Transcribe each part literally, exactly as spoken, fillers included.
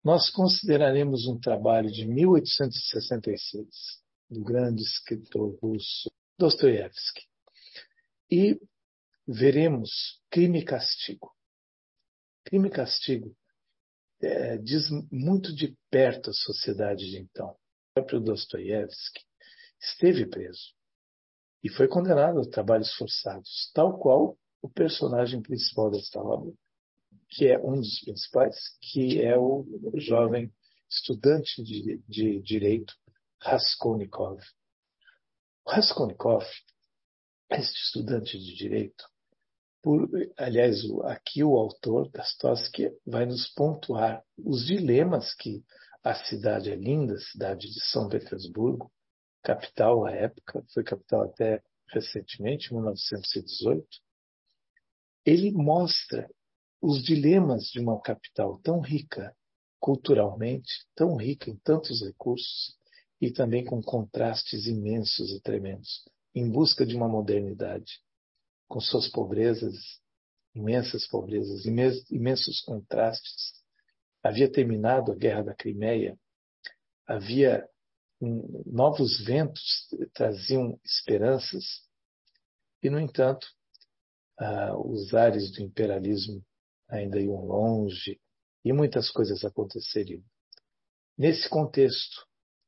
nós consideraremos um trabalho de mil oitocentos e sessenta e seis, do grande escritor russo Dostoiévski, e veremos Crime e Castigo. Crime e Castigo é, diz muito de perto a sociedade de então. O próprio Dostoiévski esteve preso e foi condenado a trabalhos forçados, tal qual o personagem principal desta obra, que é um dos principais, que é o jovem estudante de, de direito Raskolnikov. O Raskolnikov, este estudante de direito, por, aliás, aqui o autor, Dostoiévski, vai nos pontuar os dilemas que a cidade, a linda cidade de São Petersburgo, capital à época, foi capital até recentemente, em mil novecentos e dezoito, ele mostra os dilemas de uma capital tão rica culturalmente, tão rica em tantos recursos e também com contrastes imensos e tremendos, em busca de uma modernidade, com suas pobrezas, imensas pobrezas, imensos contrastes. Havia terminado a Guerra da Crimeia, havia um, novos ventos traziam esperanças e, no entanto, ah, os ares do imperialismo ainda iam longe e muitas coisas aconteceriam. Nesse contexto,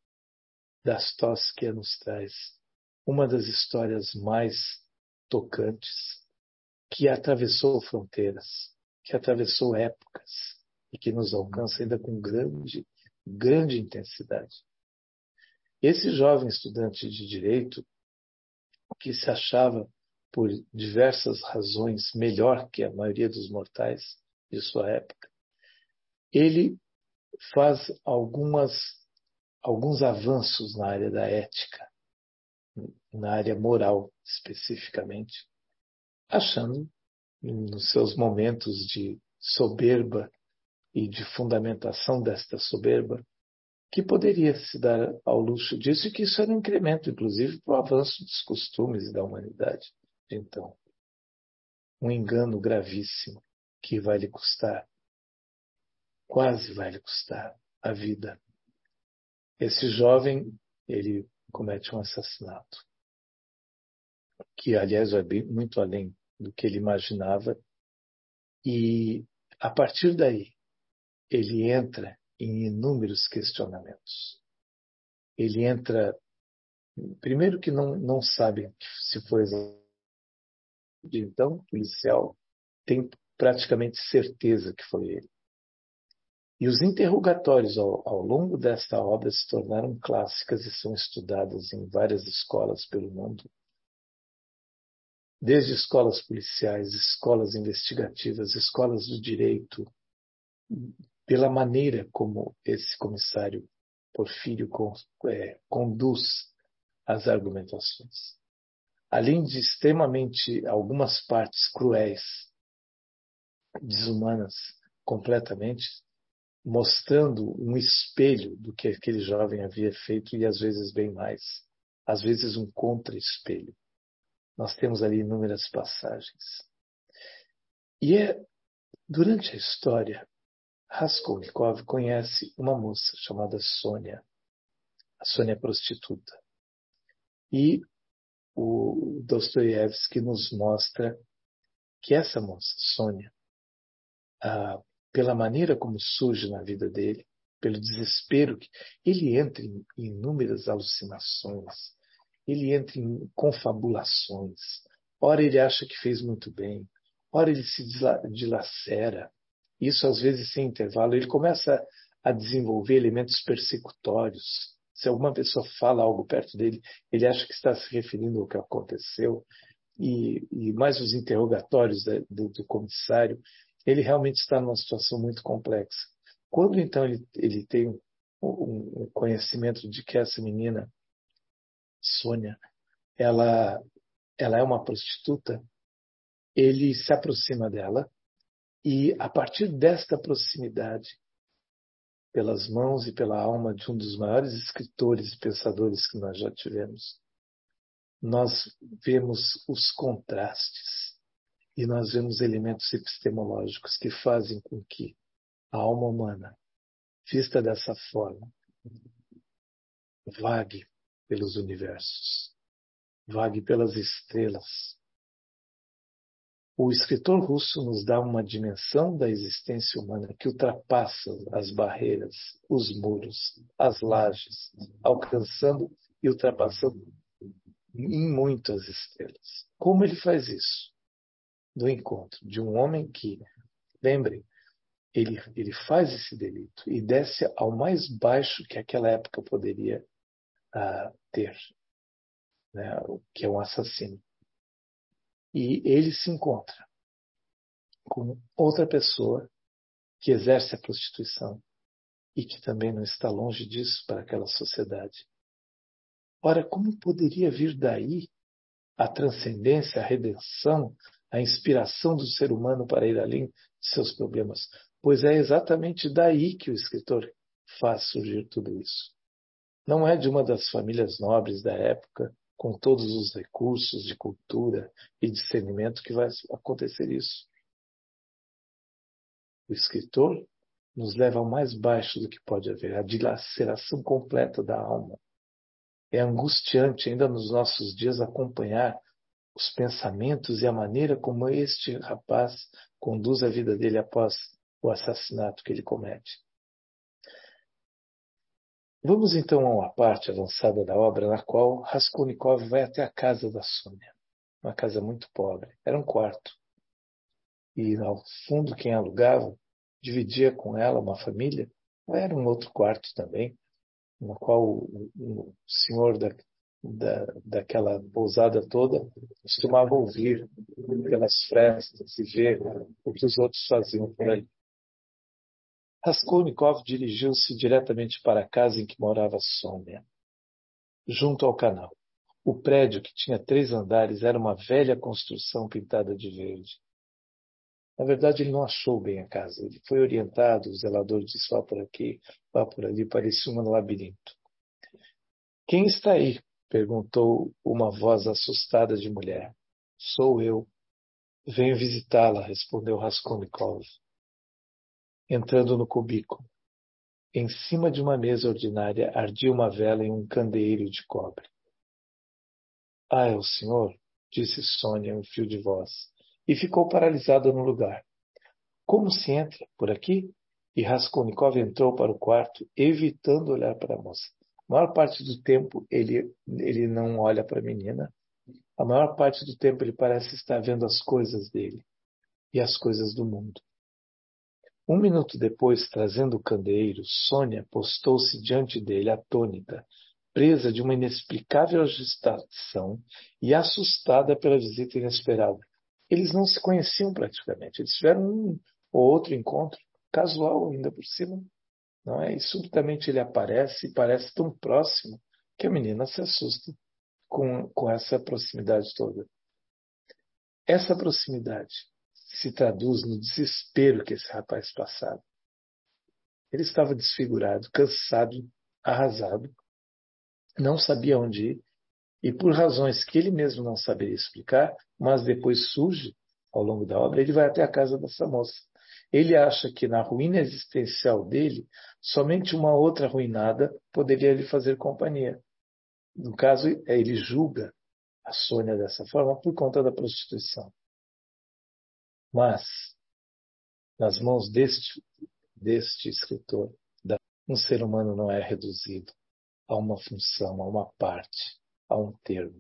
Dostoiévski nos traz uma das histórias mais tocantes, que atravessou fronteiras, que atravessou épocas e que nos alcança ainda com grande, grande intensidade. Esse jovem estudante de direito, que se achava por diversas razões melhor que a maioria dos mortais de sua época, ele faz algumas, alguns avanços na área da ética, na área moral especificamente, achando, nos seus momentos de soberba e de fundamentação desta soberba, que poderia se dar ao luxo disso e que isso era um incremento, inclusive, para o avanço dos costumes da humanidade. Então, um engano gravíssimo que vai lhe custar, quase vai lhe custar a vida. Esse jovem, ele comete um assassinato, que, aliás, vai bem, muito além do que ele imaginava, e, a partir daí, ele entra em inúmeros questionamentos. Ele entra, primeiro que não, não sabe se foi então, o policial tem praticamente certeza que foi ele. E os interrogatórios ao, ao longo desta obra se tornaram clássicas e são estudadas em várias escolas pelo mundo. Desde escolas policiais, escolas investigativas, escolas do direito, pela maneira como esse comissário Porfírio é, conduz as argumentações. Além de extremamente algumas partes cruéis, desumanas completamente, mostrando um espelho do que aquele jovem havia feito e às vezes bem mais, às vezes um contra-espelho. Nós temos ali inúmeras passagens. E é durante a história, Raskolnikov conhece uma moça chamada Sônia, a Sônia prostituta. E o Dostoiévski nos mostra que essa moça, Sônia, ah, pela maneira como surge na vida dele, pelo desespero que ele entra em inúmeras alucinações, ele entra em confabulações. Ora ele acha que fez muito bem, ora ele se dilacera. Isso às vezes sem intervalo. Ele começa a desenvolver elementos persecutórios. Se alguma pessoa fala algo perto dele, ele acha que está se referindo ao que aconteceu. E, e mais os interrogatórios da, do, do comissário, ele realmente está numa situação muito complexa. Quando então ele, ele tem um, um conhecimento de que essa menina, Sônia, ela, ela é uma prostituta, ele se aproxima dela e, a partir desta proximidade, pelas mãos e pela alma de um dos maiores escritores e pensadores que nós já tivemos, nós vemos os contrastes e nós vemos elementos epistemológicos que fazem com que a alma humana Vista dessa forma, vague pelos universos, vague pelas estrelas. O escritor russo nos dá uma dimensão da existência humana que ultrapassa as barreiras, os muros, as lajes, alcançando e ultrapassando em muitas estrelas. Como ele faz isso? Do encontro de um homem que, lembre, ele, ele faz esse delito e desce ao mais baixo que aquela época poderia uh, ter, né, que é um assassino. E ele se encontra com outra pessoa que exerce a prostituição e que também não está longe disso para aquela sociedade. Ora, como poderia vir daí a transcendência, a redenção, a inspiração do ser humano para ir além de seus problemas? Pois é exatamente daí que o escritor faz surgir tudo isso. Não é de uma das famílias nobres da época, com todos os recursos de cultura e discernimento, que vai acontecer isso. O escritor nos leva ao mais baixo do que pode haver, a dilaceração completa da alma. É angustiante ainda nos nossos dias acompanhar os pensamentos e a maneira como este rapaz conduz a vida dele após o assassinato que ele comete. Vamos então a uma parte avançada da obra na qual Raskolnikov vai até a casa da Sônia. Uma casa muito pobre. Era um quarto. E ao fundo quem alugava dividia com ela uma família. Era um outro quarto também, no qual o, o senhor da, da, daquela pousada toda costumava ouvir pelas frestas e ver o que os outros faziam por ali. Raskolnikov dirigiu-se diretamente para a casa em que morava Sônia, junto ao canal. O prédio, que tinha três andares, era uma velha construção pintada de verde. Na verdade, ele não achou bem a casa. Ele foi orientado, o zelador disse, vá por aqui, vá por ali, parecia um labirinto. Quem está aí? Perguntou uma voz assustada de mulher. Sou eu. Venho visitá-la, respondeu Raskolnikov, entrando no cubículo. Em cima de uma mesa ordinária ardia uma vela em um candeeiro de cobre. Ah, é o senhor? Disse Sônia, um fio de voz, e ficou paralisada no lugar. Como se entra? Por aqui? E Raskolnikov entrou para o quarto, evitando olhar para a moça. A maior parte do tempo ele, ele não olha para a menina. A maior parte do tempo ele parece estar vendo as coisas dele e as coisas do mundo. Um minuto depois, trazendo o candeeiro, Sônia postou-se diante dele, atônita, presa de uma inexplicável agitação e assustada pela visita inesperada. Eles não se conheciam praticamente. Eles tiveram um ou outro encontro, casual ainda por cima. Não é? E subitamente ele aparece e parece tão próximo que a menina se assusta com, com essa proximidade toda. Essa proximidade se traduz no desespero que esse rapaz passava. Ele estava desfigurado, cansado, arrasado, não sabia onde ir, e por razões que ele mesmo não saberia explicar, mas depois surge, ao longo da obra, ele vai até a casa dessa moça. Ele acha que na ruína existencial dele, somente uma outra arruinada poderia lhe fazer companhia. No caso, ele julga a Sônia dessa forma por conta da prostituição. Mas, nas mãos deste, deste escritor, um ser humano não é reduzido a uma função, a uma parte, a um termo.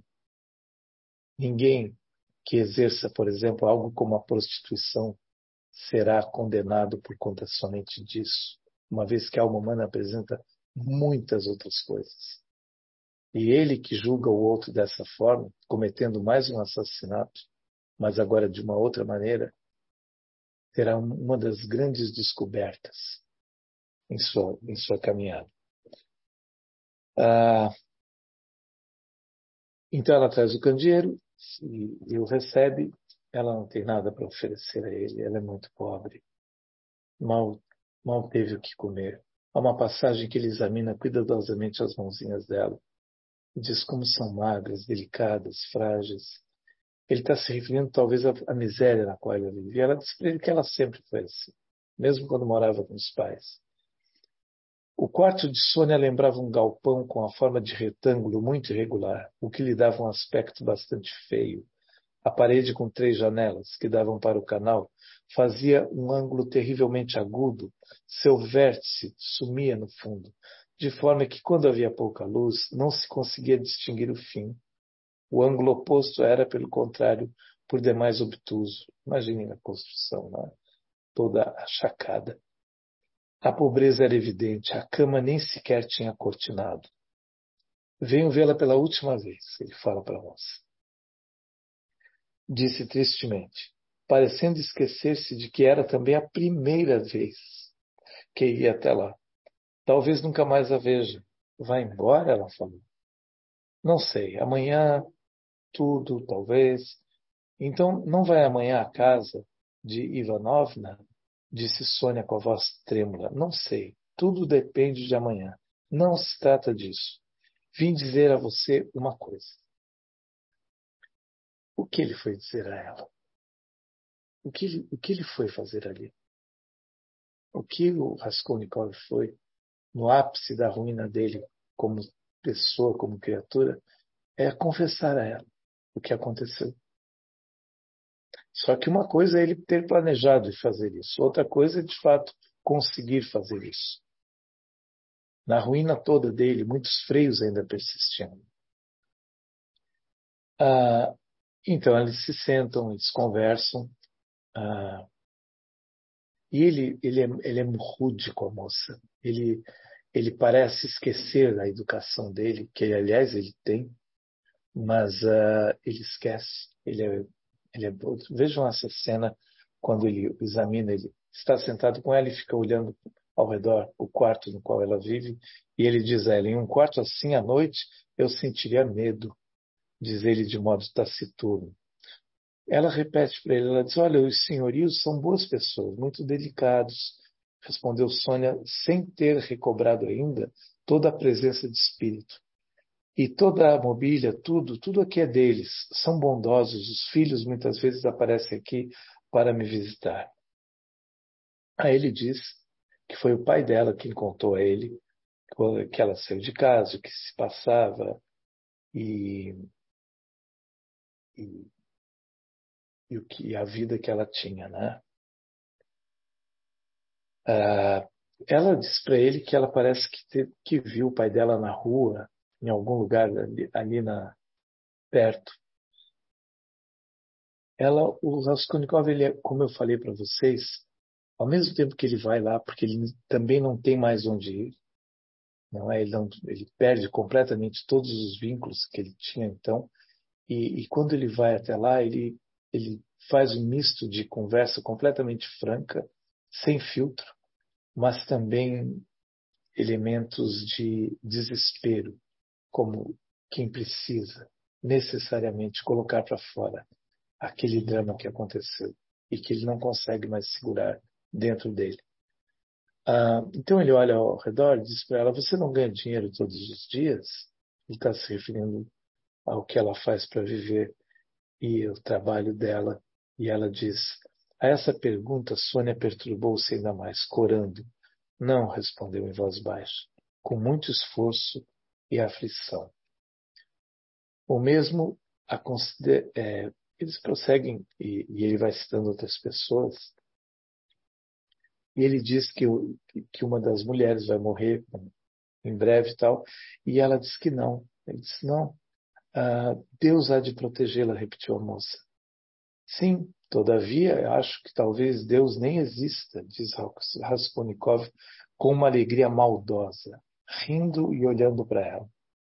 Ninguém que exerça, por exemplo, algo como a prostituição será condenado por conta somente disso, uma vez que a alma humana apresenta muitas outras coisas. E ele que julga o outro dessa forma, cometendo mais um assassinato, mas agora de uma outra maneira, terá uma das grandes descobertas em sua, em sua caminhada. Ah, então ela traz o candeeiro e, e o recebe. Ela não tem nada para oferecer a ele, ela é muito pobre. Mal, mal teve o que comer. Há uma passagem que ele examina cuidadosamente as mãozinhas dela e diz como são magras, delicadas, frágeis. Ele está se referindo talvez à, à miséria na qual ela vivia. Ela diz para ele que ela sempre foi assim, mesmo quando morava com os pais. O quarto de Sônia lembrava um galpão com a forma de retângulo muito irregular, o que lhe dava um aspecto bastante feio. A parede com três janelas, que davam para o canal, fazia um ângulo terrivelmente agudo. Seu vértice sumia no fundo, de forma que, quando havia pouca luz, não se conseguia distinguir o fim. O ângulo oposto era, pelo contrário, por demais obtuso. Imaginem a construção, né? Toda achacada. A pobreza era evidente, a cama nem sequer tinha cortinado. Venho vê-la pela última vez, ele fala para a moça. Disse tristemente, parecendo esquecer-se de que era também a primeira vez que ia até lá. Talvez nunca mais a veja. Vai embora, ela falou. Não sei, amanhã tudo, talvez. Então, não vai amanhã à casa de Ivanovna? Disse Sônia com a voz trêmula. Não sei, tudo depende de amanhã. Não se trata disso. Vim dizer a você uma coisa. O que ele foi dizer a ela? O que ele, o que ele foi fazer ali? O que o Raskolnikov foi, no ápice da ruína dele, como pessoa, como criatura, é confessar a ela o que aconteceu. Só que uma coisa é ele ter planejado de fazer isso, outra coisa é, de fato, conseguir fazer isso. Na ruína toda dele, muitos freios ainda persistiam. Ah, então, eles se sentam, eles conversam, ah, e ele, ele, é, ele é rude com a moça. Ele, ele parece esquecer da educação dele, que, aliás, ele tem, mas uh, ele esquece. Ele é, ele é, vejam essa cena quando ele examina, ele está sentado com ela e fica olhando ao redor o quarto no qual ela vive, e ele diz a ela, em um quarto assim à noite, eu sentiria medo, diz ele de modo taciturno. Ela repete para ele, ela diz, olha, os senhorios são boas pessoas, muito delicados, respondeu Sônia, sem ter recobrado ainda toda a presença de espírito. E toda a mobília, tudo, tudo aqui é deles. São bondosos. Os filhos muitas vezes aparecem aqui para me visitar. Aí ele diz que foi o pai dela quem contou a ele que ela saiu de casa, o que se passava e, e, e o que, a vida que ela tinha, né? Ah, ela diz para ele que ela parece que, te, que viu o pai dela na rua, em algum lugar ali, ali na, perto. Ela, o Raskolnikov, ele é, como eu falei para vocês, ao mesmo tempo que ele vai lá, porque ele também não tem mais onde ir, não é? Ele, não, ele perde completamente todos os vínculos que ele tinha então, e, e quando ele vai até lá, ele, ele faz um misto de conversa completamente franca, sem filtro, mas também elementos de desespero, como quem precisa necessariamente colocar para fora aquele drama que aconteceu e que ele não consegue mais segurar dentro dele. Ah, então ele olha ao redor e diz para ela, você não ganha dinheiro todos os dias? Ele está se referindo ao que ela faz para viver e o trabalho dela. E ela diz, a essa pergunta Sônia perturbou-se ainda mais, corando. Não, respondeu em voz baixa, com muito esforço e aflição. O mesmo a consider, é, eles prosseguem, e, e ele vai citando outras pessoas, e ele diz que, o, que uma das mulheres vai morrer em breve e tal, e ela diz que não. Ele diz, não, ah, Deus há de protegê-la, repetiu a moça. Sim, todavia, eu acho que talvez Deus nem exista, diz Raskolnikov com uma alegria maldosa, rindo e olhando para ela.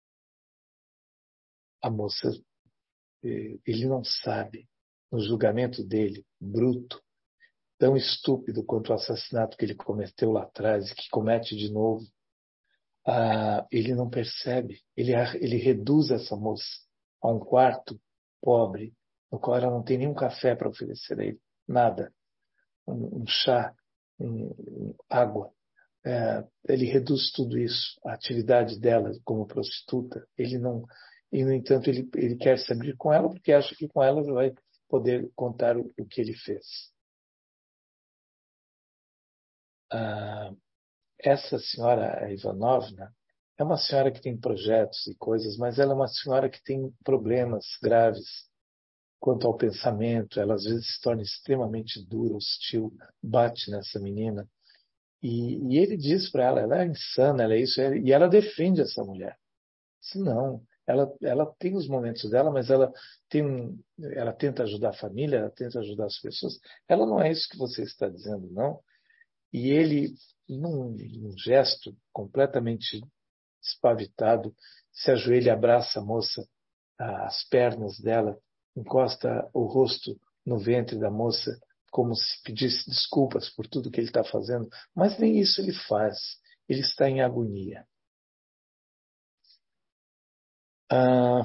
A moça, ele não sabe, no julgamento dele, bruto, tão estúpido quanto o assassinato que ele cometeu lá atrás e que comete de novo, ah, ele não percebe, ele, ele reduz essa moça a um quarto pobre, no qual ela não tem nenhum café para oferecer a ele, nada, um, um chá, um, um, água. É, ele reduz tudo isso, a atividade dela como prostituta, ele não, e no entanto ele, ele quer se abrir com ela porque acha que com ela vai poder contar o, o que ele fez. Ah, essa senhora, a Ivanovna, é uma senhora que tem projetos e coisas, mas ela é uma senhora que tem problemas graves quanto ao pensamento. Ela às vezes se torna extremamente dura, hostil, bate nessa menina. E, e ele diz para ela, ela é insana, ela é isso, e ela defende essa mulher. Se não, ela, ela tem os momentos dela, mas ela tem um, ela tenta ajudar a família, ela tenta ajudar as pessoas. Ela não é isso que você está dizendo, não. E ele, num, num gesto completamente espavitado, se ajoelha e abraça a moça, as pernas dela, encosta o rosto no ventre da moça, como se pedisse desculpas por tudo que ele está fazendo, mas nem isso ele faz. Ele está em agonia. Ah,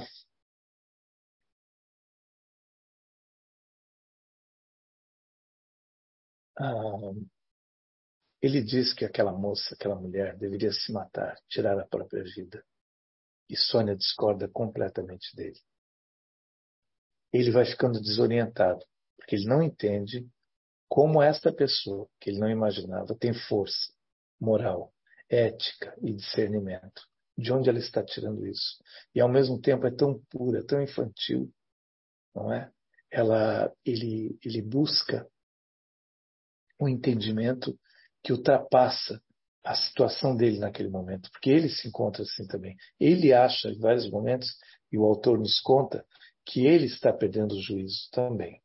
ah, ele diz que aquela moça, aquela mulher, deveria se matar, tirar a própria vida. E Sônia discorda completamente dele. Ele vai ficando desorientado, porque ele não entende como esta pessoa, que ele não imaginava, tem força moral, ética e discernimento. De onde ela está tirando isso? E ao mesmo tempo é tão pura, tão infantil, não é? Ela, ele, ele busca um entendimento que ultrapassa a situação dele naquele momento, porque ele se encontra assim também. Ele acha em vários momentos, e o autor nos conta, que ele está perdendo o juízo também.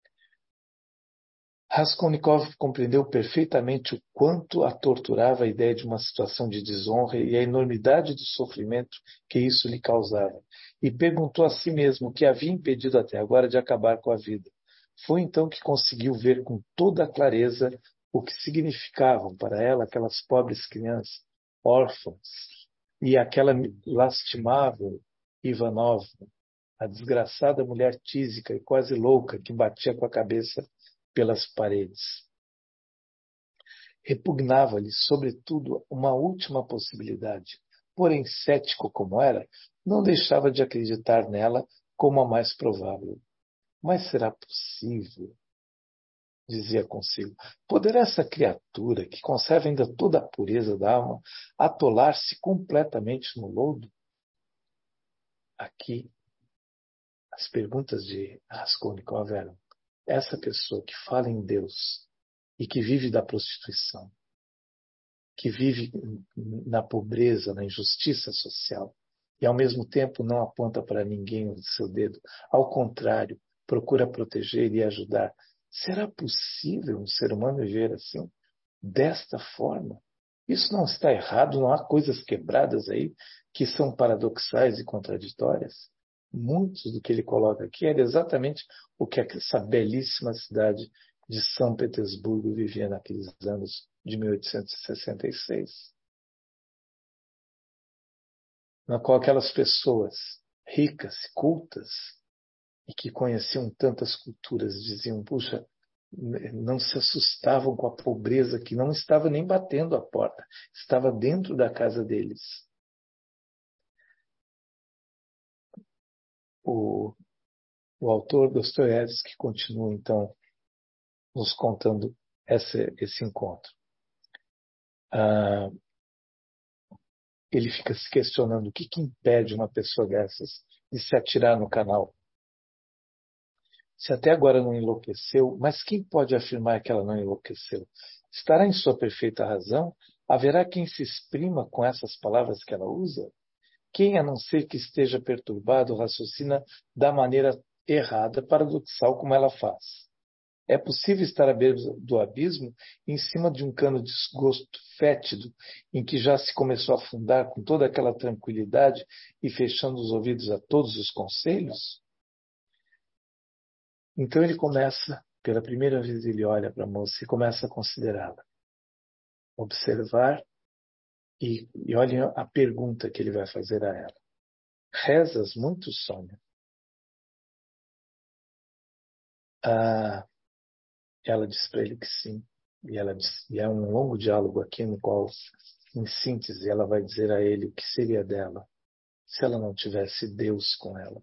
Raskolnikov compreendeu perfeitamente o quanto a torturava a ideia de uma situação de desonra e a enormidade do sofrimento que isso lhe causava, e perguntou a si mesmo o que havia impedido até agora de acabar com a vida. Foi então que conseguiu ver com toda a clareza o que significavam para ela aquelas pobres crianças, órfãs, e aquela lastimável Ivanova, a desgraçada mulher tísica e quase louca que batia com a cabeça pelas paredes. Repugnava-lhe, sobretudo, uma última possibilidade. Porém, cético como era, não deixava de acreditar nela como a mais provável. Mas será possível? Dizia consigo. Poderá essa criatura, que conserva ainda toda a pureza da alma, atolar-se completamente no lodo? Aqui, as perguntas de Raskolnikov eram: essa pessoa que fala em Deus e que vive da prostituição, que vive na pobreza, na injustiça social, e ao mesmo tempo não aponta para ninguém o seu dedo, ao contrário, procura proteger e ajudar. Será possível um ser humano viver assim, desta forma? Isso não está errado, não há coisas quebradas aí que são paradoxais e contraditórias? Muitos do que ele coloca aqui era exatamente o que essa belíssima cidade de São Petersburgo vivia naqueles anos de mil oitocentos e sessenta e seis, na qual aquelas pessoas ricas, cultas, e que conheciam tantas culturas, diziam, puxa, não se assustavam com a pobreza que não estava nem batendo a porta, estava dentro da casa deles. O, o autor Dostoiévski continua, então, nos contando esse, esse encontro. Ah, ele fica se questionando o que, que impede uma pessoa dessas de se atirar no canal. Se até agora não enlouqueceu, mas quem pode afirmar que ela não enlouqueceu? Estará em sua perfeita razão? Haverá quem se exprima com essas palavras que ela usa? Quem, a não ser que esteja perturbado, raciocina da maneira errada, paradoxal como ela faz? É possível estar à beira do abismo, em cima de um cano de esgoto fétido, em que já se começou a afundar com toda aquela tranquilidade e fechando os ouvidos a todos os conselhos? Então ele começa, pela primeira vez ele olha para a moça e começa a considerá-la, observar e, e olha a pergunta que ele vai fazer a ela. Rezas muito, Sônia? Ah, ela diz para ele que sim. E, ela diz, e é um longo diálogo aqui no qual, em síntese, ela vai dizer a ele o que seria dela se ela não tivesse Deus com ela.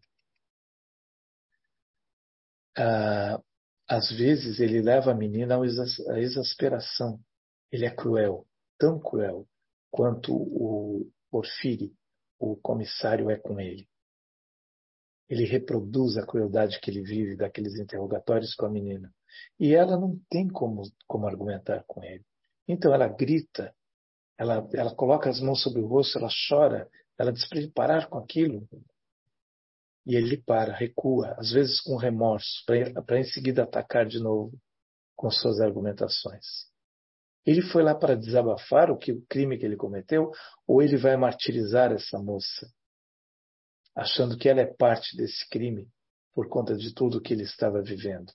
Ah, às vezes ele leva a menina à exasperação. Ele é cruel. tão cruel quanto o Porfírio, o comissário, é com ele. Ele reproduz a crueldade que ele vive daqueles interrogatórios com a menina. E ela não tem como, como argumentar com ele. Então ela grita, ela, ela coloca as mãos sobre o rosto, ela chora, ela diz para ele parar com aquilo. E ele para, recua, às vezes com remorso, para em seguida atacar de novo com suas argumentações. Ele foi lá para desabafar o, que, o crime que ele cometeu, ou ele vai martirizar essa moça, achando que ela é parte desse crime por conta de tudo que ele estava vivendo?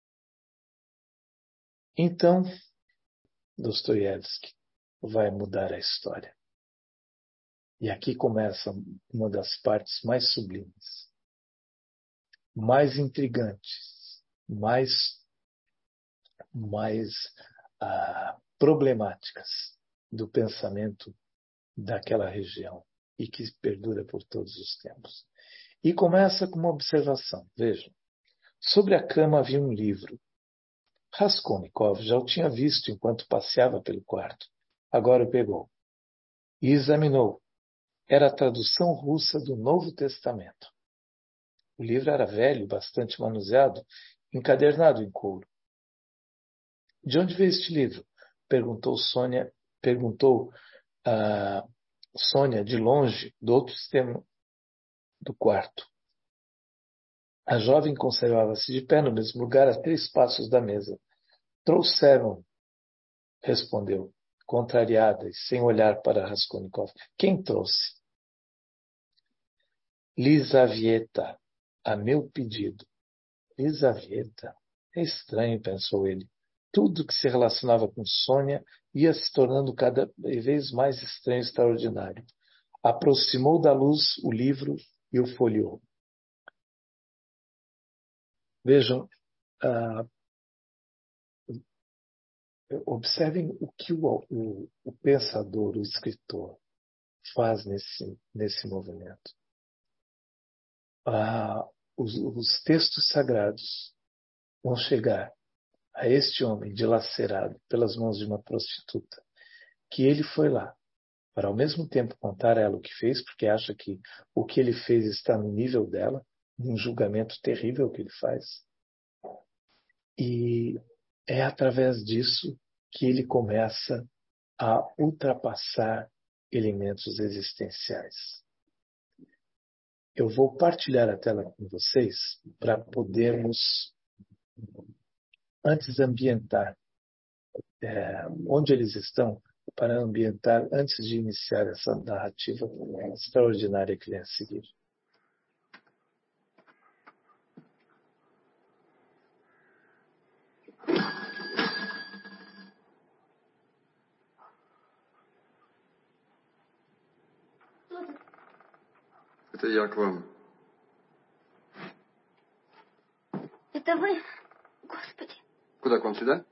Então, Dostoiévski vai mudar a história. E aqui começa uma das partes mais sublimes, mais intrigantes, mais, mais ah, problemáticas do pensamento daquela região e que perdura por todos os tempos. E começa com uma observação. Vejam, sobre a cama havia um livro. Raskolnikov já o tinha visto enquanto passeava pelo quarto. Agora o pegou e examinou. Era a tradução russa do Novo Testamento. O livro era velho, bastante manuseado, encadernado em couro. De onde veio este livro? Perguntou Sônia, perguntou a Sônia de longe, do outro extremo do quarto. A jovem conservava-se de pé no mesmo lugar, a três passos da mesa. Trouxeram, respondeu, contrariada e sem olhar para Raskolnikov. Quem trouxe? Lisavieta, a meu pedido. Lisavieta? É estranho, pensou ele. Tudo que se relacionava com Sônia ia se tornando cada vez mais estranho e extraordinário. Aproximou da luz o livro e o folheou. Vejam, uh, observem o que o, o, o pensador, o escritor, faz nesse, nesse movimento. Uh, os, os textos sagrados vão chegar a este homem dilacerado pelas mãos de uma prostituta, que ele foi lá para ao mesmo tempo contar a ela o que fez, porque acha que o que ele fez está no nível dela, num julgamento terrível que ele faz. E é através disso que ele começa a ultrapassar elementos existenciais. Eu vou partilhar a tela com vocês para podermos, antes ambientar é, onde eles estão, para ambientar antes de iniciar essa narrativa extraordinária que vem a seguir. Это я к вам. Это вы? Господи. Куда, к вам сюда?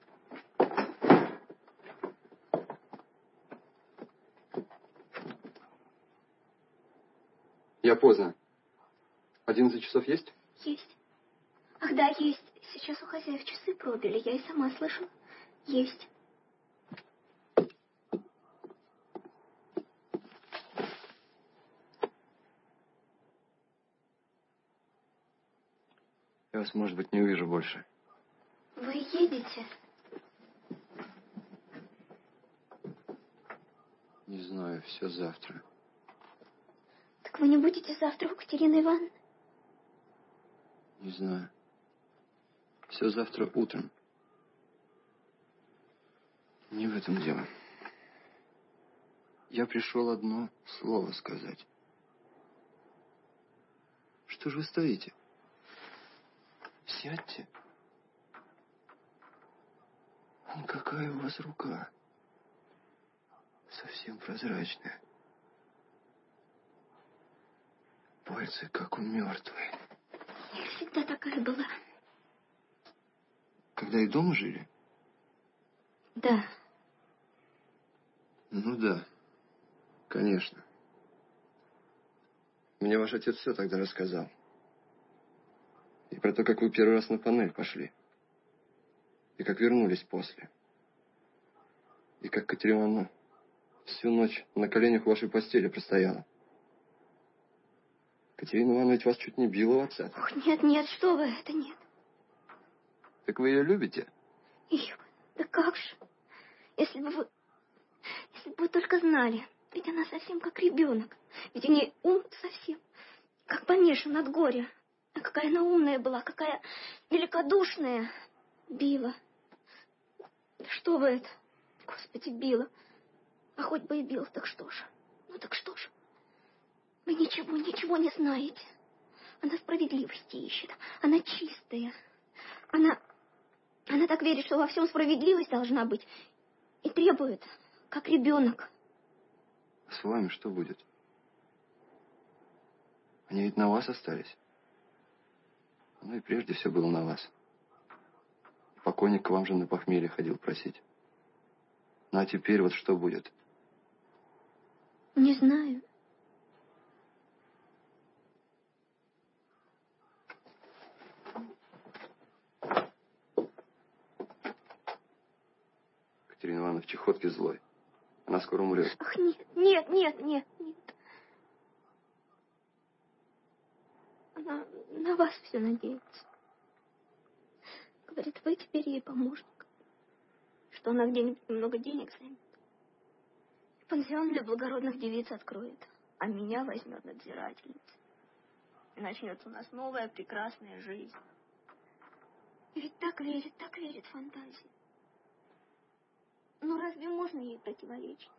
Я поздно. Одиннадцать часов есть? Есть. Ах, да, есть. Сейчас у хозяев часы пробили. Я и сама слышу. Есть. Я вас, может быть, не увижу больше. Вы едете? Не знаю, все завтра. Так вы не будете завтра у Катерины Ивановны? Не знаю. Все завтра утром. Не в этом дело. Я пришел одно слово сказать. Что же вы стоите? Сядьте. Какая у вас рука. Совсем прозрачная. Пальцы, как у мертвой. Я всегда такая была. Когда и дома жили? Да. Ну да, конечно. Мне ваш отец все тогда рассказал. И про то, как вы первый раз на панель пошли. И как вернулись после. И как Катерину Всю ночь на коленях в вашей постели простояла. Катерина Ивановна ведь вас чуть не била в отца. Ох, нет, нет, что вы, это нет. Так вы ее любите? Ее, да как же. Если бы вы, если бы вы только знали. Ведь она совсем как ребенок. Ведь у нее ум совсем как помешан от горя. А какая она умная была, какая великодушная. Била. Да что вы это? Господи, била. А хоть бы и бил, так что ж? Ну так что ж? Вы ничего, ничего не знаете. Она справедливости ищет. Она чистая. Она, она так верит, что во всем справедливость должна быть. И требует, как ребенок. А с вами что будет? Они ведь на вас остались. Ну и прежде все было на вас. Покойник к вам же на похмелье ходил просить. Ну а теперь вот что будет? Не знаю. Катерина Ивановна в чехотке злой. Она скоро умрет. Ах, нет, нет, нет, нет, нет. Она на вас все надеется. Говорит, вы теперь ей помощник. Что она где-нибудь много денег займет. Пансион для благородных девиц откроет. А меня возьмет надзирательница. И начнется у нас новая прекрасная жизнь. И ведь так верит, так верит фантазии. Ну разве можно ей противоречить?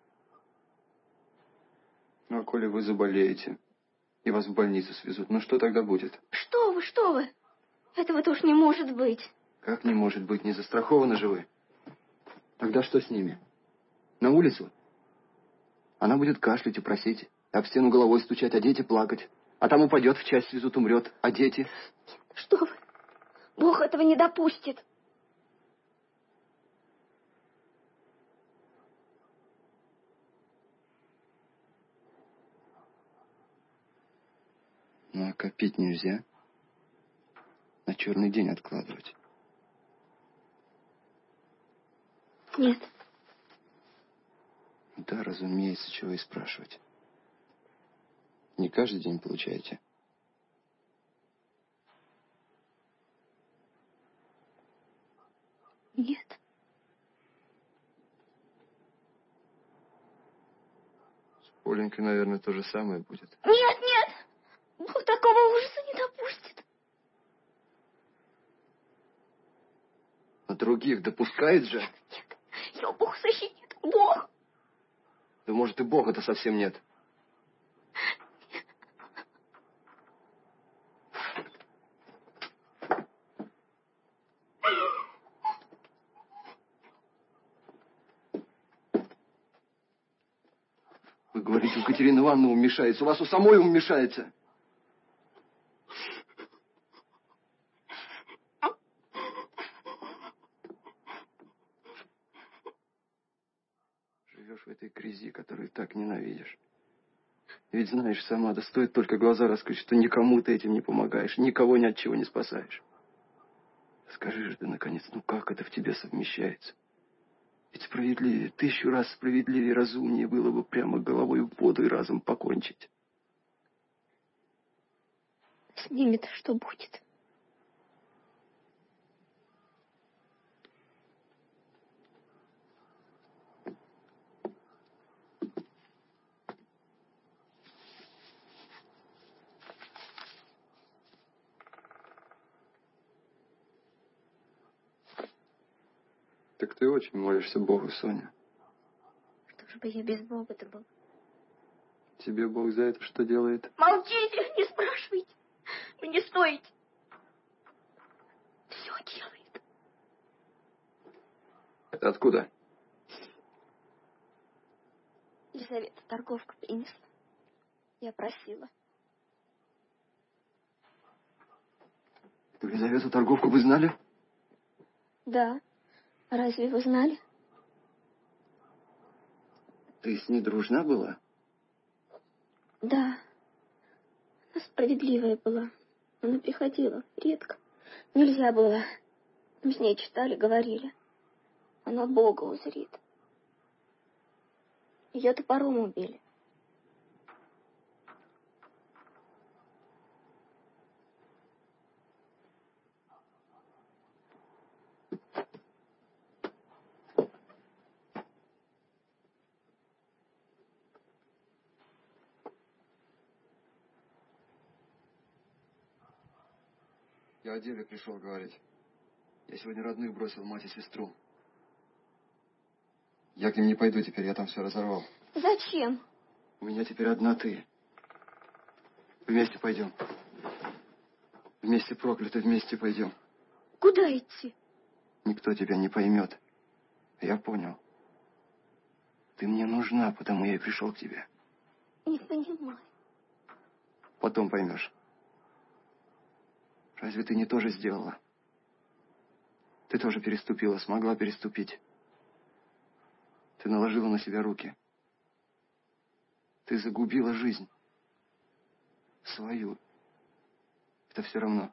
Ну а коли вы заболеете, и вас в больницу свезут, ну что тогда будет? Что вы, что вы? Этого-то уж не может быть. Как не может быть? Не застрахованы же вы. Тогда что с ними? На улицу? Она будет кашлять и просить, об стену головой стучать, а дети плакать. А там упадет, в часть свезут, умрет. А дети? Что вы? Бог этого не допустит. Ну а копить нельзя. На черный день откладывать. Нет. Да, разумеется, чего и спрашивать. Не каждый день получаете. Нет. С Поленькой, наверное, то же самое будет. Нет, нет! Бог такого ужаса не допустит. А других допускает же? Нет, ее Бог защитит. Бог! Да может и Бога-то совсем нет. Вы говорите, у Катерины Ивановны ум мешается, у вас у самой ум мешается. Живешь в этой грязи, которую так ненавидишь. Ведь знаешь сама, да стоит только глаза раскрыть, что никому ты этим не помогаешь, никого ни от чего не спасаешь. Скажи же ты, наконец, ну как это в тебе совмещается? Ведь справедливее, тысячу раз справедливее и разумнее было бы прямо головой в воду и разом покончить. С ними-то что будет? Так ты очень молишься Богу, Соня. Что же бы я без Бога-то был? Тебе Бог за это что делает? Молчите, не спрашивайте. Вы не стоите. Все делает. Это откуда? Елизавета торговка принесла. Я просила. Эту Елизавету торговку вы знали? Да. Разве вы знали? Ты с ней дружна была? Да. Она справедливая была. Она приходила редко. Нельзя было. Мы с ней читали, говорили. Она Бога узрит. Ее топором убили. Я о деле пришел говорить. Я сегодня родных бросил, мать и сестру. Я к ним не пойду теперь, я там все разорвал. Зачем? У меня теперь одна ты. Вместе пойдем. Вместе прокляты, вместе пойдем. Куда идти? Никто тебя не поймет. Я понял. Ты мне нужна, потому я и пришел к тебе. Не понимаю. Потом поймешь. Разве ты не то же сделала? Ты тоже переступила, смогла переступить. Ты наложила на себя руки. Ты загубила жизнь. Свою. Это все равно.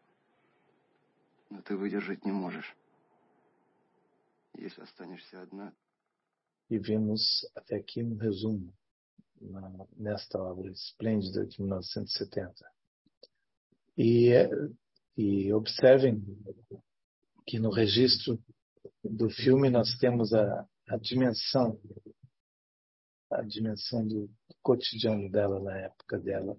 Но ты выдержать не можешь. Если останешься одна... E vimos até aqui um resumo na, nesta obra esplêndida de mil novecentos e setenta. E, e observem que no registro do filme nós temos a, a dimensão, a dimensão do cotidiano dela na época dela.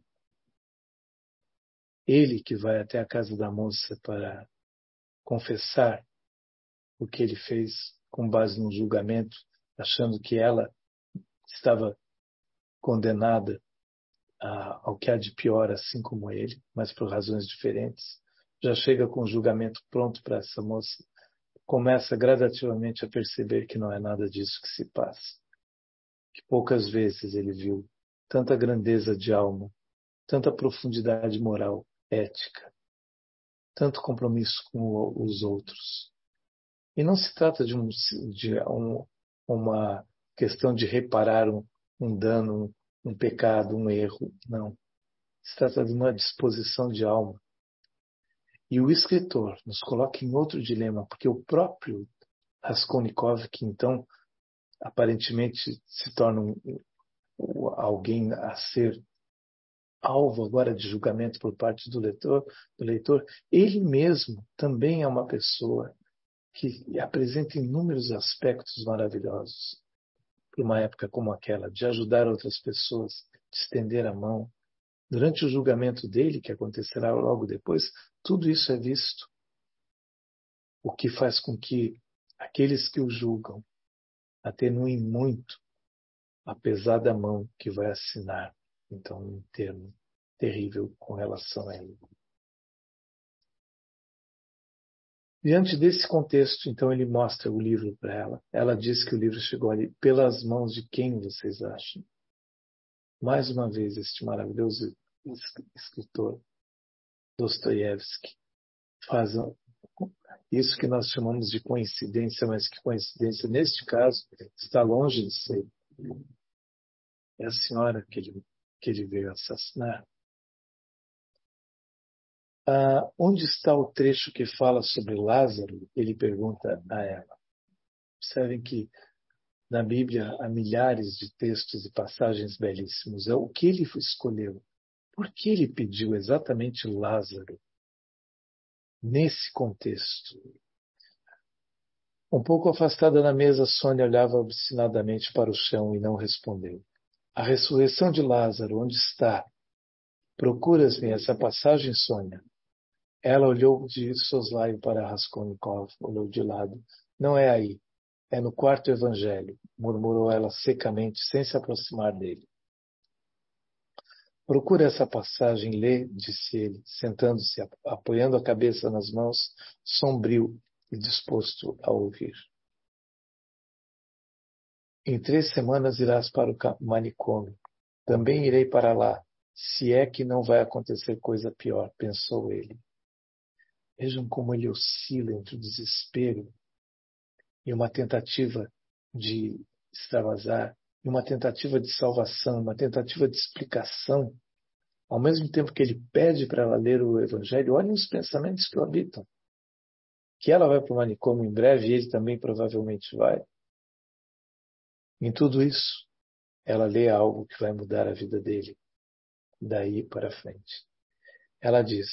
Ele que vai até a casa da moça para confessar o que ele fez com base no julgamento, achando que ela estava condenada a, ao que há de pior, assim como ele, mas por razões diferentes. Já chega com o julgamento pronto para essa moça, começa gradativamente a perceber que não é nada disso que se passa. Que poucas vezes ele viu tanta grandeza de alma, tanta profundidade moral, ética, tanto compromisso com os outros. E não se trata de, um, de um, uma questão de reparar um, um dano, um, um pecado, um erro, não. Se trata de uma disposição de alma. E o escritor nos coloca em outro dilema, porque o próprio Raskolnikov, que então aparentemente se torna um, um, alguém a ser alvo agora de julgamento por parte do leitor, do leitor, ele mesmo também é uma pessoa que apresenta inúmeros aspectos maravilhosos para uma época como aquela, de ajudar outras pessoas, de estender a mão. Durante o julgamento dele, que acontecerá logo depois, tudo isso é visto. O que faz com que aqueles que o julgam atenuem muito a pesada mão que vai assinar, então, um termo terrível com relação a ele. Diante desse contexto, então, ele mostra o livro para ela. Ela diz que o livro chegou ali. Pelas mãos de quem vocês acham? Mais uma vez, este maravilhoso escritor, Dostoiévski, faz isso que nós chamamos de coincidência, mas que coincidência, neste caso, está longe de ser. É a senhora que ele, que ele veio assassinar. Ah, onde está o trecho que fala sobre Lázaro? Ele pergunta a ela. Observem que na Bíblia há milhares de textos e passagens belíssimos. É o que ele escolheu. Por que ele pediu exatamente Lázaro nesse contexto? Um pouco afastada da mesa, Sônia olhava obstinadamente para o chão e não respondeu. A ressurreição de Lázaro, onde está? Procuras-me essa passagem, Sônia? Ela olhou de soslaio para Raskolnikov, olhou de lado. Não é aí. É no quarto evangelho, murmurou ela secamente, sem se aproximar dele. Procura essa passagem, lê, disse ele, sentando-se, apoiando a cabeça nas mãos, sombrio e disposto a ouvir. Em três semanas irás para o manicômio. Também irei para lá, se é que não vai acontecer coisa pior, pensou ele. Vejam como ele oscila entre o desespero e uma tentativa de extravasar, e uma tentativa de salvação, uma tentativa de explicação. Ao mesmo tempo que ele pede para ela ler o Evangelho, olhem os pensamentos que o habitam. Que ela vai para o manicômio em breve, e ele também provavelmente vai. Em tudo isso, ela lê algo que vai mudar a vida dele daí para frente. Ela diz,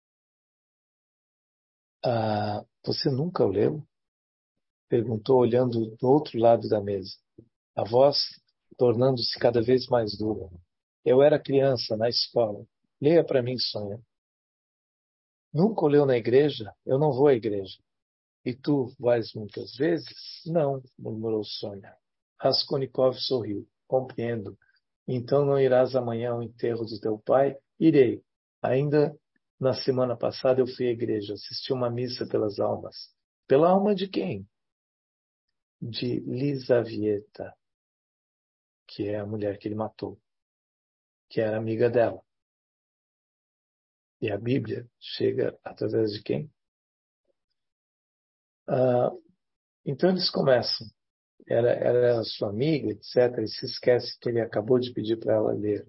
ah, você nunca o leu? Perguntou olhando do outro lado da mesa. A voz tornando-se cada vez mais dura. Eu era criança, na escola. Leia para mim, Sônia. Nunca o leu na igreja? Eu não vou à igreja. E tu vais muitas vezes? Não, murmurou Sônia. Raskolnikov sorriu. Compreendo. Então não irás amanhã ao enterro do teu pai? Irei. Ainda na semana passada eu fui à igreja, assisti uma missa pelas almas. Pela alma de quem? De Lisavieta, que é a mulher que ele matou, que era amiga dela. E a Bíblia chega através de quem? Ah, então eles começam. Era, era sua amiga, etcétera. E se esquece que ele acabou de pedir para ela ler.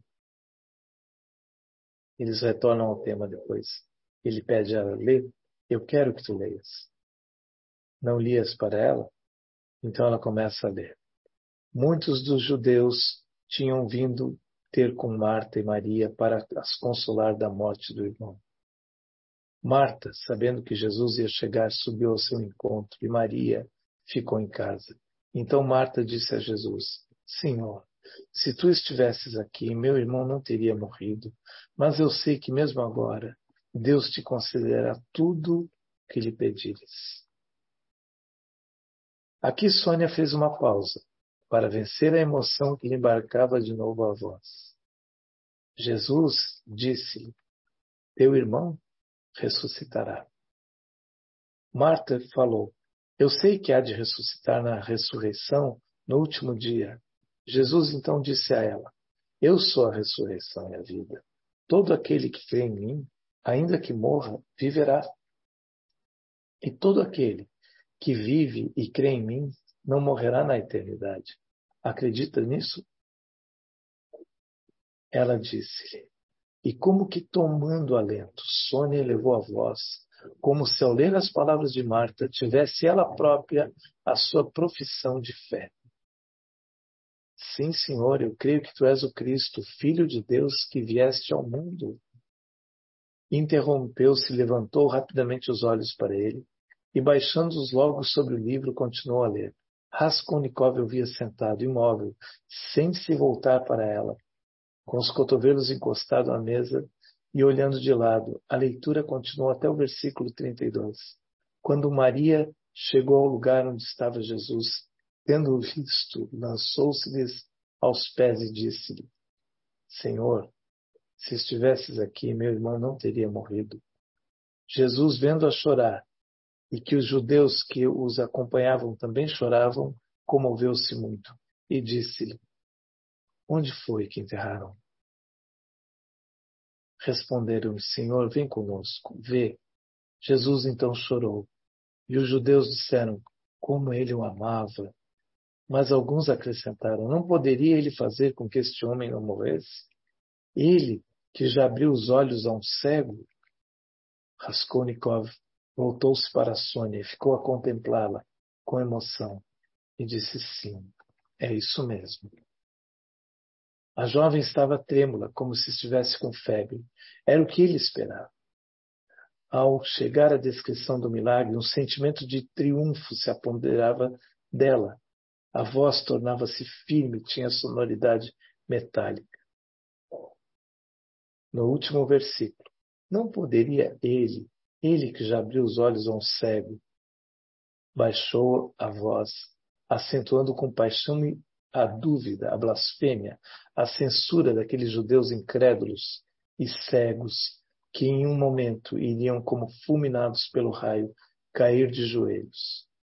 Eles retornam ao tema depois. Ele pede a ela ler. Eu quero que tu leias. Não lias para ela? Então ela começa a ler. Muitos dos judeus tinham vindo ter com Marta e Maria para as consolar da morte do irmão. Marta, sabendo que Jesus ia chegar, subiu ao seu encontro e Maria ficou em casa. Então Marta disse a Jesus, Senhor, se tu estivesses aqui, meu irmão não teria morrido, mas eu sei que mesmo agora Deus te concederá tudo que lhe pedires. Aqui Sônia fez uma pausa para vencer a emoção que lhe embarcava de novo a voz. Jesus disse-lhe, teu irmão ressuscitará. Marta falou, eu sei que há de ressuscitar na ressurreição no último dia. Jesus então disse a ela, eu sou a ressurreição e a vida. Todo aquele que crê em mim, ainda que morra, viverá. E todo aquele que vive e crê em mim, não morrerá na eternidade. Acredita nisso? Ela disse-lhe, e como que tomando alento, Sônia elevou a voz, como se ao ler as palavras de Marta, tivesse ela própria a sua profissão de fé. Sim, Senhor, eu creio que tu és o Cristo, Filho de Deus, que vieste ao mundo. Interrompeu-se, levantou rapidamente os olhos para ele, e baixando-os logo sobre o livro, continuou a ler. Raskolnikov o via sentado, imóvel, sem se voltar para ela, com os cotovelos encostados à mesa e olhando de lado. A leitura continuou até o versículo trinta e dois. Quando Maria chegou ao lugar onde estava Jesus, tendo-o visto, lançou-se-lhes aos pés e disse-lhe, Senhor, se estivesses aqui, meu irmão não teria morrido. Jesus, vendo-a chorar, e que os judeus que os acompanhavam também choravam, comoveu-se muito, e disse-lhe, onde foi que enterraram? Responderam-lhe, Senhor, vem conosco, vê. Jesus então chorou, e os judeus disseram, como ele o amava. Mas alguns acrescentaram, não poderia ele fazer com que este homem não morresse? Ele, que já abriu os olhos a um cego? Raskolnikov voltou-se para Sônia e ficou a contemplá-la com emoção, e disse sim, é isso mesmo. A jovem estava trêmula, como se estivesse com febre. Era o que ele esperava. Ao chegar à descrição do milagre, um sentimento de triunfo se apoderava dela. A voz tornava-se firme, tinha sonoridade metálica. No último versículo, não poderia ele, ele que já abriu os olhos a um cego, baixou a voz, acentuando com paixão a dúvida, a blasfêmia, a censura daqueles judeus incrédulos e cegos que em um momento iriam como fulminados pelo raio cair de joelhos.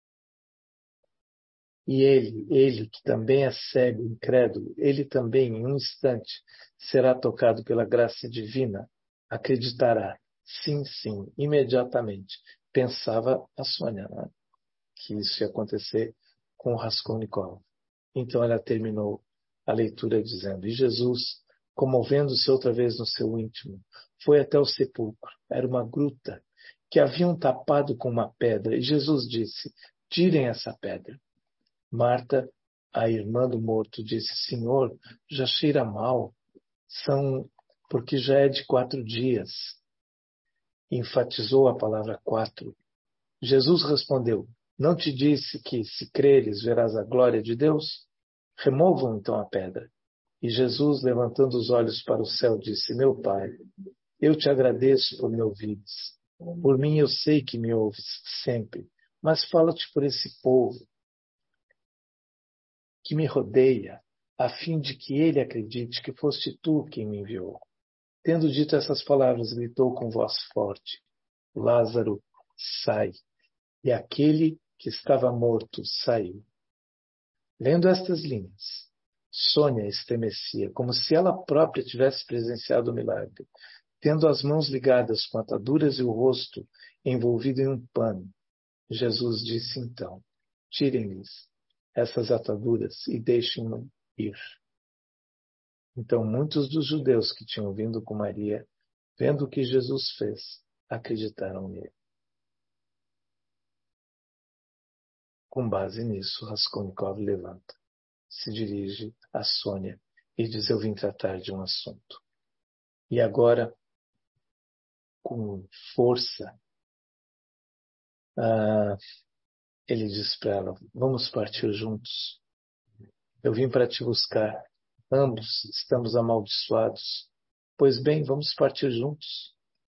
E ele, ele que também é cego, incrédulo, ele também em um instante será tocado pela graça divina, acreditará, sim, sim, imediatamente. Pensava a Sônia, né? Que isso ia acontecer com o Raskolnikov. Então ela terminou a leitura dizendo, e Jesus, comovendo-se outra vez no seu íntimo, foi até o sepulcro. Era uma gruta que haviam tapado com uma pedra, e Jesus disse, tirem essa pedra. Marta a irmã do morto disse: Senhor, já cheira mal, são porque já é de quatro dias. E enfatizou a palavra quatro. Jesus respondeu: Não te disse que, se creres, verás a glória de Deus? Removam então a pedra. E Jesus, levantando os olhos para o céu, disse: Meu Pai, eu te agradeço por me ouvires. Por mim eu sei que me ouves sempre, mas fala-te por esse povo que me rodeia, a fim de que ele acredite que foste tu quem me enviou. Tendo dito essas palavras, gritou com voz forte: Lázaro, sai. E aquele que estava morto saiu. Lendo estas linhas, Sônia estremecia, como se ela própria tivesse presenciado o milagre, tendo as mãos ligadas com ataduras e o rosto envolvido em um pano. Jesus disse então: Tirem-lhes essas ataduras e deixem-no ir. Então muitos dos judeus que tinham vindo com Maria, vendo o que Jesus fez, acreditaram nele. Com base nisso, Raskolnikov levanta, se dirige a Sônia e diz: Eu vim tratar de um assunto. E agora, com força, ah, ele diz para ela: Vamos partir juntos. Eu vim para te buscar. Ambos estamos amaldiçoados. Pois bem, vamos partir juntos.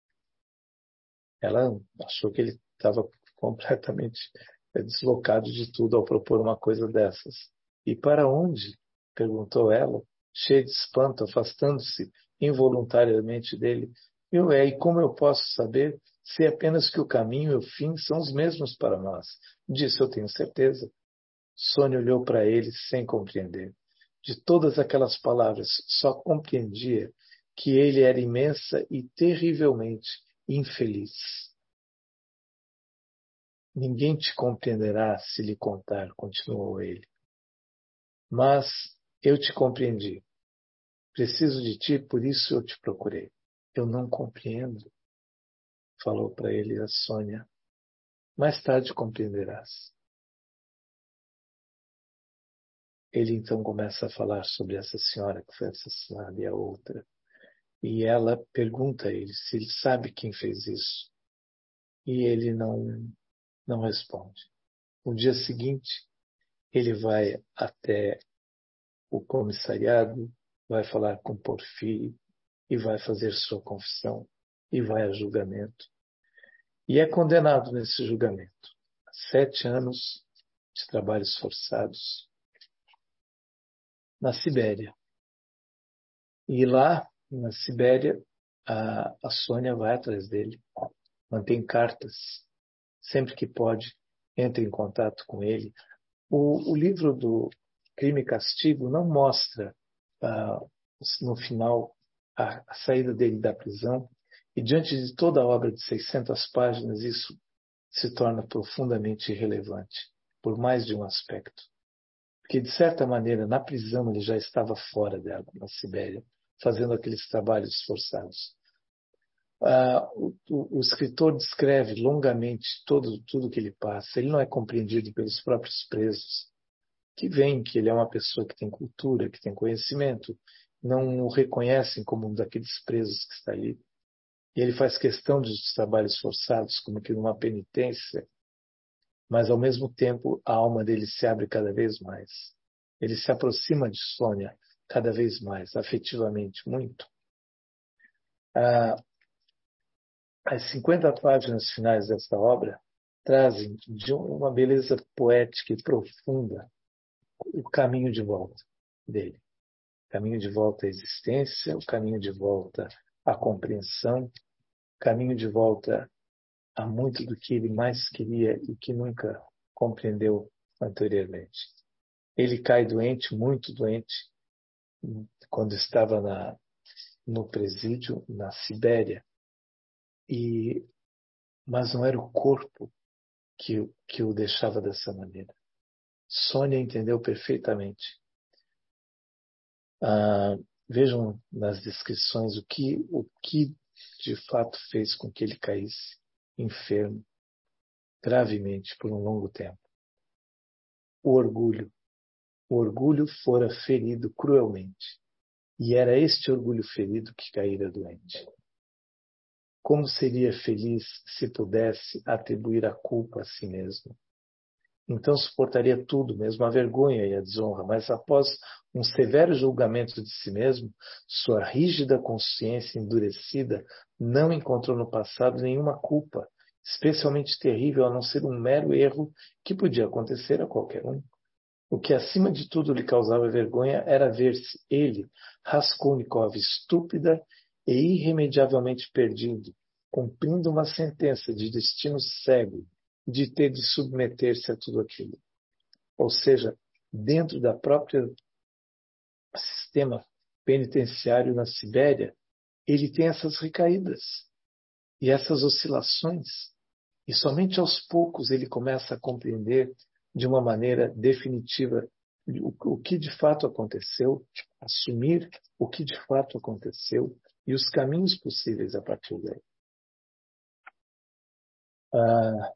Ela achou que ele estava completamente deslocado de tudo ao propor uma coisa dessas. E para onde? Perguntou ela, cheia de espanto, afastando-se involuntariamente dele. Eu é, e como eu posso saber se é apenas que o caminho e o fim são os mesmos para nós? Disso eu tenho certeza. Sônia olhou para ele sem compreender. De todas aquelas palavras, só compreendia que ele era imensa e terrivelmente infeliz. Ninguém te compreenderá se lhe contar, continuou ele. Mas eu te compreendi. Preciso de ti, por isso eu te procurei. Eu não compreendo, falou para ele a Sônia. Mais tarde compreenderás. Ele então começa a falar sobre essa senhora que foi assassinada e a outra. E ela pergunta a ele se ele sabe quem fez isso. E ele não, não responde. No dia seguinte, ele vai até o comissariado, vai falar com Porfírio e vai fazer sua confissão e vai a julgamento. E é condenado nesse julgamento a sete anos de trabalhos forçados na Sibéria. E lá, na Sibéria, a, a Sônia vai atrás dele, mantém cartas, sempre que pode, entra em contato com ele. O, o livro do Crime e Castigo não mostra, uh, no final, a, a saída dele da prisão, e diante de toda a obra de seiscentas páginas, isso se torna profundamente irrelevante, por mais de um aspecto. Porque, de certa maneira, na prisão ele já estava fora dela, na Sibéria, fazendo aqueles trabalhos forçados. Ah, o, o, o escritor descreve longamente todo, tudo que ele passa. Ele não é compreendido pelos próprios presos, que veem que ele é uma pessoa que tem cultura, que tem conhecimento, não o reconhecem como um daqueles presos que está ali. E ele faz questão dos trabalhos forçados como que numa penitência, mas ao mesmo tempo a alma dele se abre cada vez mais. Ele se aproxima de Sônia cada vez mais, afetivamente, muito. Ah, as cinquenta páginas finais desta obra trazem de uma beleza poética e profunda o caminho de volta dele. O caminho de volta à existência, o caminho de volta à compreensão, o caminho de volta a muito do que ele mais queria e que nunca compreendeu anteriormente. Ele cai doente, muito doente, quando estava na, no presídio, na Sibéria, e, mas não era o corpo que, que o deixava dessa maneira. Sônia entendeu perfeitamente. Ah, vejam nas descrições o que, o que de fato fez com que ele caísse enfermo, gravemente, por um longo tempo. O orgulho, O orgulho fora ferido cruelmente, e era este orgulho ferido que caíra doente. Como seria feliz se pudesse atribuir a culpa a si mesmo? Então suportaria tudo, mesmo a vergonha e a desonra, mas após um severo julgamento de si mesmo, sua rígida consciência endurecida não encontrou no passado nenhuma culpa, especialmente terrível, a não ser um mero erro que podia acontecer a qualquer um. O que acima de tudo lhe causava vergonha era ver-se ele, Raskolnikov, estúpida e irremediavelmente perdido, cumprindo uma sentença de destino cego, de ter de submeter-se a tudo aquilo. Ou seja, dentro da própria sistema penitenciário na Sibéria, ele tem essas recaídas e essas oscilações. E somente aos poucos ele começa a compreender de uma maneira definitiva o, o que de fato aconteceu, assumir o que de fato aconteceu e os caminhos possíveis a partir daí. Ah,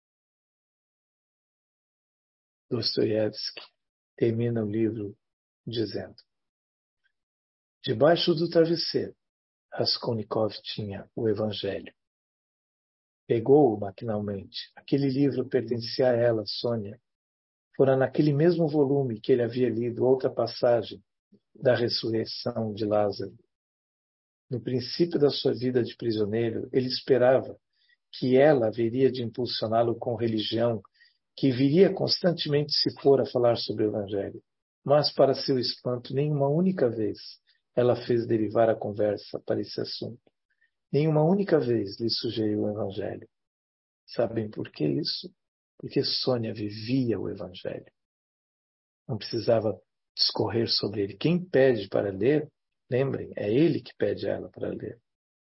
Dostoiévski termina o livro dizendo: debaixo do travesseiro, Raskolnikov tinha o Evangelho. Pegou-o maquinalmente. Aquele livro pertencia a ela, Sônia. Fora naquele mesmo volume que ele havia lido outra passagem da ressurreição de Lázaro. No princípio da sua vida de prisioneiro, ele esperava que ela haveria de impulsioná-lo com religião, que viria constantemente se pôr a falar sobre o Evangelho. Mas, para seu espanto, nenhuma única vez ela fez derivar a conversa para esse assunto. Nenhuma única vez lhe sugeriu o Evangelho. Sabem por que isso? Porque Sônia vivia o Evangelho. Não precisava discorrer sobre ele. Quem pede para ler, lembrem, é ele que pede a ela para ler.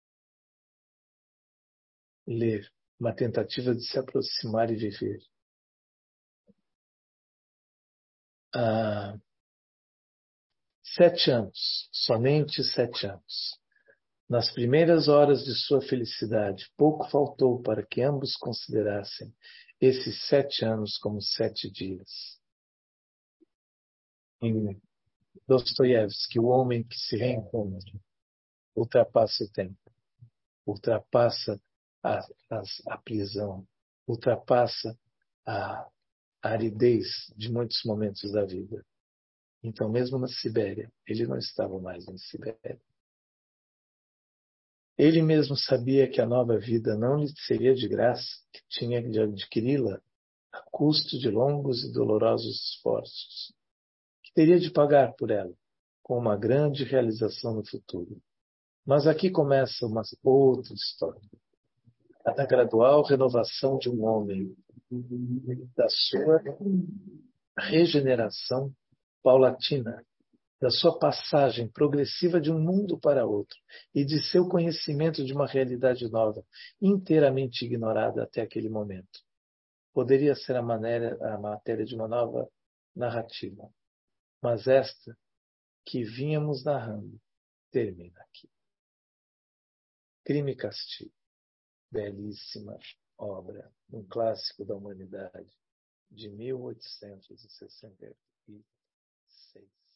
Ler, uma tentativa de se aproximar e viver. Ah, sete anos, somente sete anos. Nas primeiras horas de sua felicidade, pouco faltou para que ambos considerassem esses sete anos como sete dias. Em Dostoiévski, o homem que se reencontra ultrapassa o tempo, ultrapassa a, a, a prisão, ultrapassa a, a aridez de muitos momentos da vida. Então, mesmo na Sibéria, ele não estava mais na Sibéria. Ele mesmo sabia que a nova vida não lhe seria de graça, que tinha de adquiri-la a custo de longos e dolorosos esforços, que teria de pagar por ela, com uma grande realização no futuro. Mas aqui começa uma outra história. A da gradual renovação de um homem, da sua regeneração paulatina, da sua passagem progressiva de um mundo para outro e de seu conhecimento de uma realidade nova, inteiramente ignorada até aquele momento. Poderia ser a, maneira, a matéria de uma nova narrativa, mas esta que vínhamos narrando termina aqui. Crime e Castigo, belíssima obra, um clássico da humanidade de mil oitocentos e sessenta e seis.